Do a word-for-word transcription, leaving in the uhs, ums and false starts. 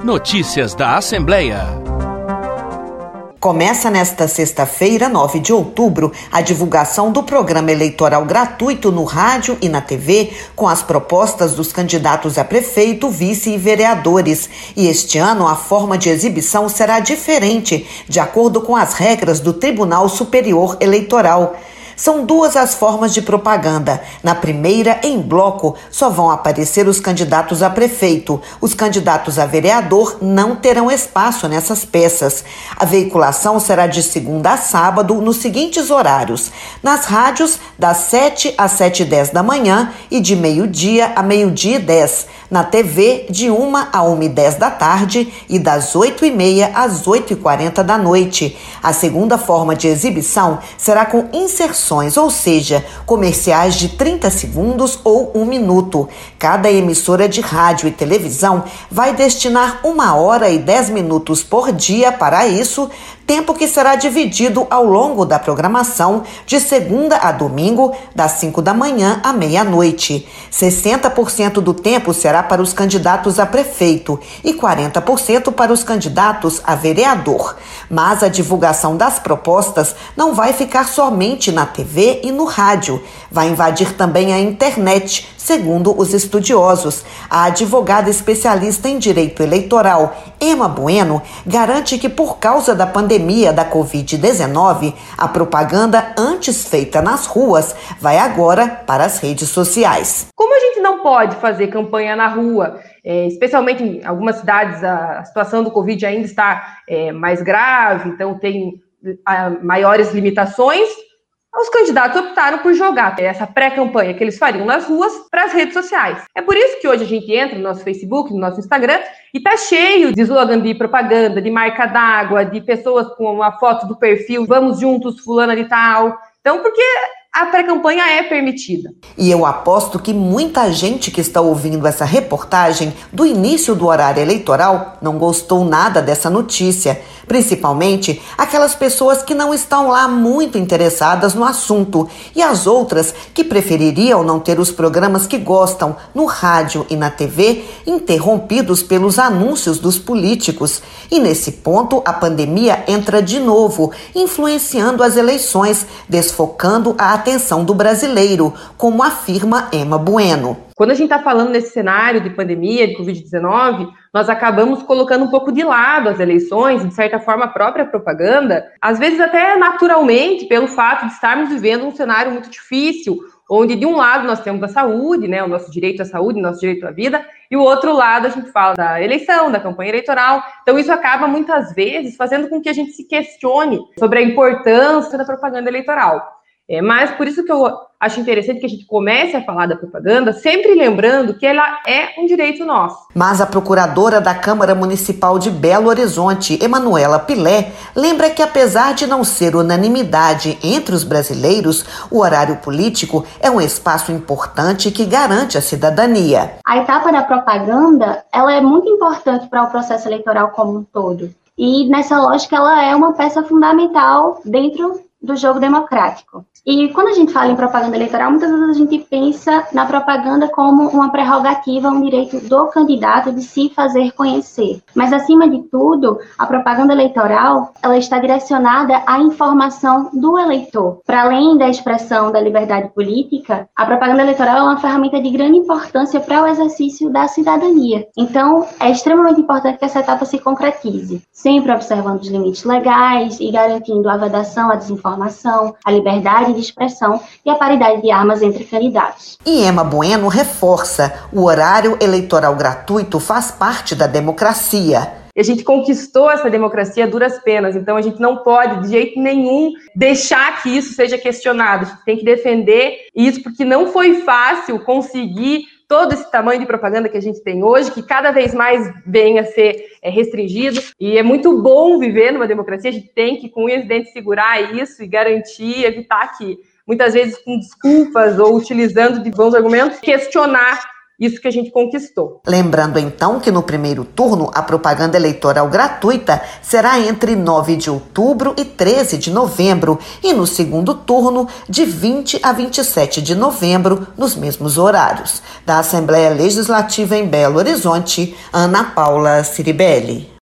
Notícias da Assembleia. Começa nesta sexta-feira, nove de outubro, a divulgação do programa eleitoral gratuito no rádio e na T V, com as propostas dos candidatos a prefeito, vice e vereadores. E este ano a forma de exibição será diferente, de acordo com as regras do Tribunal Superior Eleitoral. São duas as formas de propaganda. Na primeira, em bloco, só vão aparecer os candidatos a prefeito. Os candidatos a vereador não terão espaço nessas peças. A veiculação será de segunda a sábado, nos seguintes horários. Nas rádios, das sete às sete e dez da manhã e de meio-dia a meio-dia e dez. Na T V, de uma a uma e dez da tarde e das oito e meia às oito e quarenta da noite. A segunda forma de exibição será com inserções, ou seja, comerciais de trinta segundos ou um minuto. Cada emissora de rádio e televisão vai destinar uma hora e dez minutos por dia para isso, tempo que será dividido ao longo da programação de segunda a domingo, das cinco da manhã à meia-noite. sessenta por cento do tempo será para os candidatos a prefeito e quarenta por cento para os candidatos a vereador. Mas a divulgação das propostas não vai ficar somente na T V e no rádio. Vai invadir também a internet, segundo os estudiosos. A advogada especialista em direito eleitoral, Emma Bueno, garante que por causa da pandemia da covid dezenove, a propaganda antes feita nas ruas vai agora para as redes sociais. Como a gente não pode fazer campanha na rua, é, especialmente em algumas cidades a situação do Covid ainda está é, mais grave, então tem a, maiores limitações, os candidatos optaram por jogar essa pré-campanha que eles fariam nas ruas para as redes sociais. É por isso que hoje a gente entra no nosso Facebook, no nosso Instagram, e tá cheio de slogan de propaganda, de marca d'água, de pessoas com uma foto do perfil, vamos juntos, fulana de tal. Então, porque a pré-campanha é permitida. E eu aposto que muita gente que está ouvindo essa reportagem do início do horário eleitoral não gostou nada dessa notícia, principalmente aquelas pessoas que não estão lá muito interessadas no assunto e as outras que prefeririam não ter os programas que gostam no rádio e na T V interrompidos pelos anúncios dos políticos. E nesse ponto a pandemia entra de novo, influenciando as eleições, desfocando a atenção do brasileiro, como afirma Emma Bueno. Quando a gente está falando nesse cenário de pandemia, de covid dezenove, nós acabamos colocando um pouco de lado as eleições, de certa forma a própria propaganda, às vezes até naturalmente, pelo fato de estarmos vivendo um cenário muito difícil, onde de um lado nós temos a saúde, né, o nosso direito à saúde, o nosso direito à vida, e o outro lado a gente fala da eleição, da campanha eleitoral. Então isso acaba muitas vezes fazendo com que a gente se questione sobre a importância da propaganda eleitoral. É, mas por isso que eu acho interessante que a gente comece a falar da propaganda, sempre lembrando que ela é um direito nosso. Mas a procuradora da Câmara Municipal de Belo Horizonte, Emanuela Pilé, lembra que apesar de não ser unanimidade entre os brasileiros, o horário político é um espaço importante que garante a cidadania. A etapa da propaganda, ela é muito importante para o processo eleitoral como um todo. E nessa lógica, ela é uma peça fundamental dentro do jogo democrático. E quando a gente fala em propaganda eleitoral, muitas vezes a gente pensa na propaganda como uma prerrogativa, um direito do candidato de se fazer conhecer. Mas, acima de tudo, a propaganda eleitoral, ela está direcionada à informação do eleitor. Para além da expressão da liberdade política, a propaganda eleitoral é uma ferramenta de grande importância para o exercício da cidadania. Então, é extremamente importante que essa etapa se concretize, sempre observando os limites legais e garantindo a vedação, a desinformação, a liberdade de expressão e a paridade de armas entre candidatos. E Emma Bueno reforça: o horário eleitoral gratuito faz parte da democracia. E a gente conquistou essa democracia a duras penas, então a gente não pode, de jeito nenhum, deixar que isso seja questionado. A gente tem que defender isso, porque não foi fácil conseguir todo esse tamanho de propaganda que a gente tem hoje, que cada vez mais vem a ser é, restringido, e é muito bom viver numa democracia. A gente tem que, com unhas e dentes, segurar isso e garantir, evitar que, muitas vezes com desculpas ou utilizando de bons argumentos, questionar isso que a gente conquistou. Lembrando então que no primeiro turno a propaganda eleitoral gratuita será entre nove de outubro e treze de novembro e no segundo turno de vinte a vinte e sete de novembro nos mesmos horários. Da Assembleia Legislativa em Belo Horizonte, Ana Paula Ciribelli.